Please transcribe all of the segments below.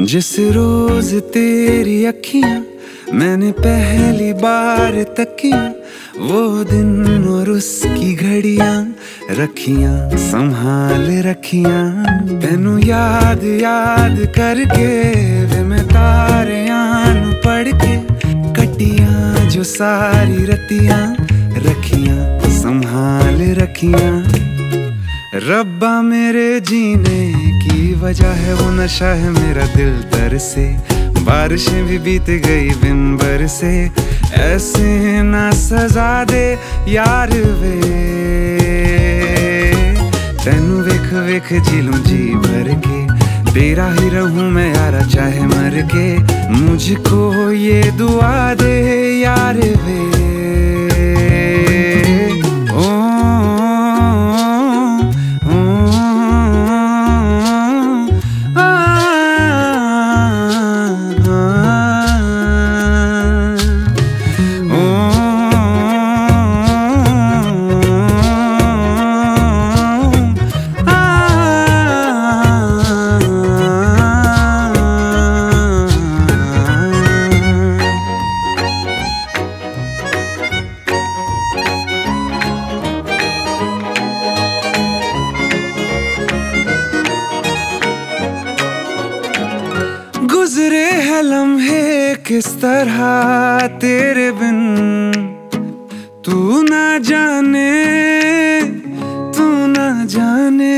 जिस रोज तेरी अखियां मैंने पहली बार तकियां, वो दिन और उसकी घड़ियां रखियां संभाल रखियां। तेनू याद याद करके वे मैं तारियां नू पढ़ के कटियां जो सारी रतियां रखियां संभाल रखियां। रब्बा मेरे जीने की वजह है वो नशा है मेरा दिल दर से। बारिशें भी बीत गई बिन बरसे, ऐसे ना सजा दे यार वे। तेनू वेख वेख जी लूं जी भर के, तेरा ही रहूं मैं यारा चाहे मर के। मुझको ये दुआ दे यार वे। गुजरे हैं लम्हे किस तरह तेरे बिन, तू ना जाने तू ना जाने।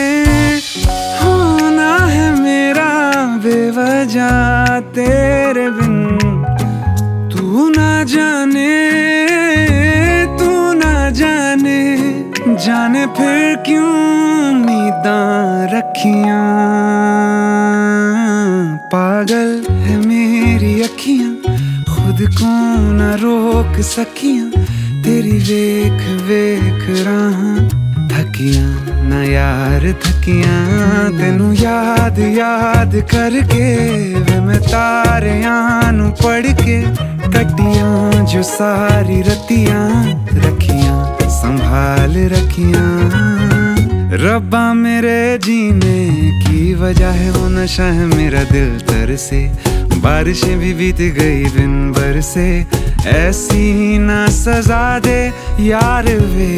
होना है मेरा बेवजह तेरे बिन, तू ना जाने तू ना जाने। जाने फिर क्यों उम्मीदां रखियां, पागल है मेरी अखियां खुद को न रोक सकियां। तेरी वेख वेख राहां थकियां न यार थकियां। तेनू याद याद करके वे मैं तारियां नू पढ़ के कटियां जो सारी रतियां रखियां संभाल रखियां। रब्बा मेरे जीने की वजह है वो नशा है मेरा दिल तर से। बारिशें भी बीत गई बिन बरसे, ऐसी ना सजा दे यार वे।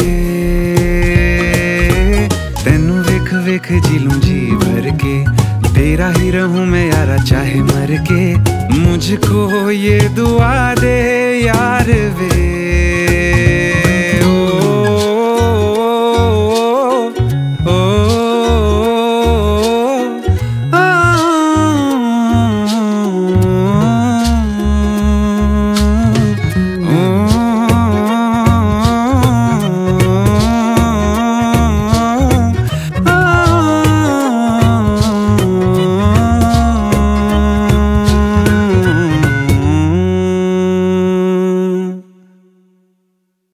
तेनू वेख वेख जी लूं जी भर के, तेरा ही रहूं मैं यारा चाहे मर के। मुझको ये दुआ दे यार वे।